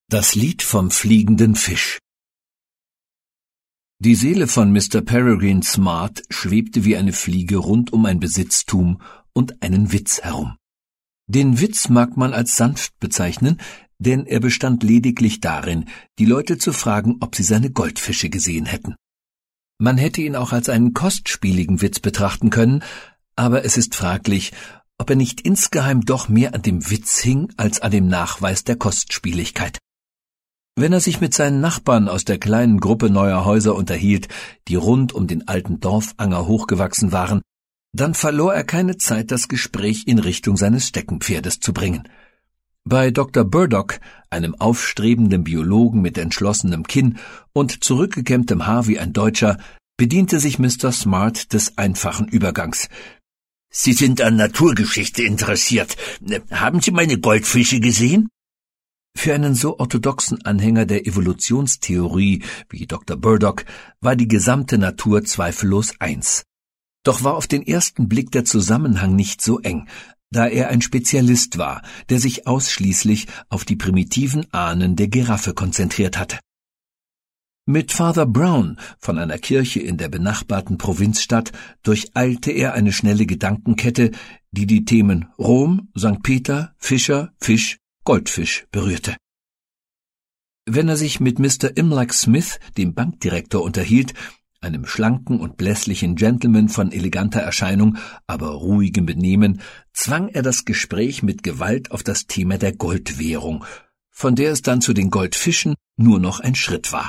Das Lied vom fliegenden Fisch. Die Seele von Mr. Peregrine Smart schwebte wie eine Fliege rund um ein Besitztum und einen Witz herum. Den Witz mag man als sanft bezeichnen, denn er bestand lediglich darin, die Leute zu fragen, ob sie seine Goldfische gesehen hätten. Man hätte ihn auch als einen kostspieligen Witz betrachten können, aber es ist fraglich, ob er nicht insgeheim doch mehr an dem Witz hing als an dem Nachweis der Kostspieligkeit. Wenn er sich mit seinen Nachbarn aus der kleinen Gruppe neuer Häuser unterhielt, die rund um den alten Dorfanger hochgewachsen waren, dann verlor er keine Zeit, das Gespräch in Richtung seines Steckenpferdes zu bringen. Bei Dr. Burdock, einem aufstrebenden Biologen mit entschlossenem Kinn und zurückgekämmtem Haar wie ein Deutscher, bediente sich Mr. Smart des einfachen Übergangs. »Sie sind an Naturgeschichte interessiert. Haben Sie meine Goldfische gesehen?« Für einen so orthodoxen Anhänger der Evolutionstheorie wie Dr. Burdock war die gesamte Natur zweifellos eins. Doch war auf den ersten Blick der Zusammenhang nicht so eng, da er ein Spezialist war, der sich ausschließlich auf die primitiven Ahnen der Giraffe konzentriert hatte. Mit Father Brown von einer Kirche in der benachbarten Provinzstadt durcheilte er eine schnelle Gedankenkette, die die Themen Rom, St. Peter, Fischer, Fisch, Goldfisch berührte. Wenn er sich mit Mr. Imlach Smith, dem Bankdirektor, unterhielt, einem schlanken und blässlichen Gentleman von eleganter Erscheinung, aber ruhigem Benehmen, zwang er das Gespräch mit Gewalt auf das Thema der Goldwährung, von der es dann zu den Goldfischen nur noch ein Schritt war.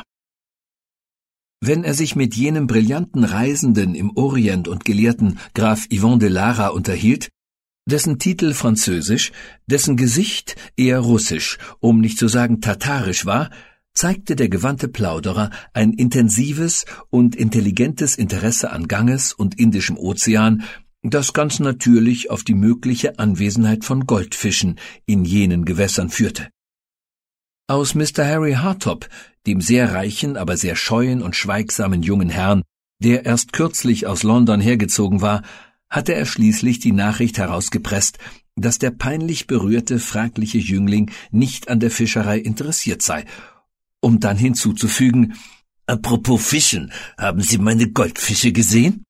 Wenn er sich mit jenem brillanten Reisenden im Orient und Gelehrten Graf Yvon de Lara unterhielt, dessen Titel französisch, dessen Gesicht eher russisch, um nicht zu sagen tatarisch war, zeigte der gewandte Plauderer ein intensives und intelligentes Interesse an Ganges und Indischem Ozean, das ganz natürlich auf die mögliche Anwesenheit von Goldfischen in jenen Gewässern führte. Aus Mr. Harry Hartop, dem sehr reichen, aber sehr scheuen und schweigsamen jungen Herrn, der erst kürzlich aus London hergezogen war, hatte er schließlich die Nachricht herausgepresst, dass der peinlich berührte, fragliche Jüngling nicht an der Fischerei interessiert sei, um dann hinzuzufügen: »Apropos Fischen, haben Sie meine Goldfische gesehen?«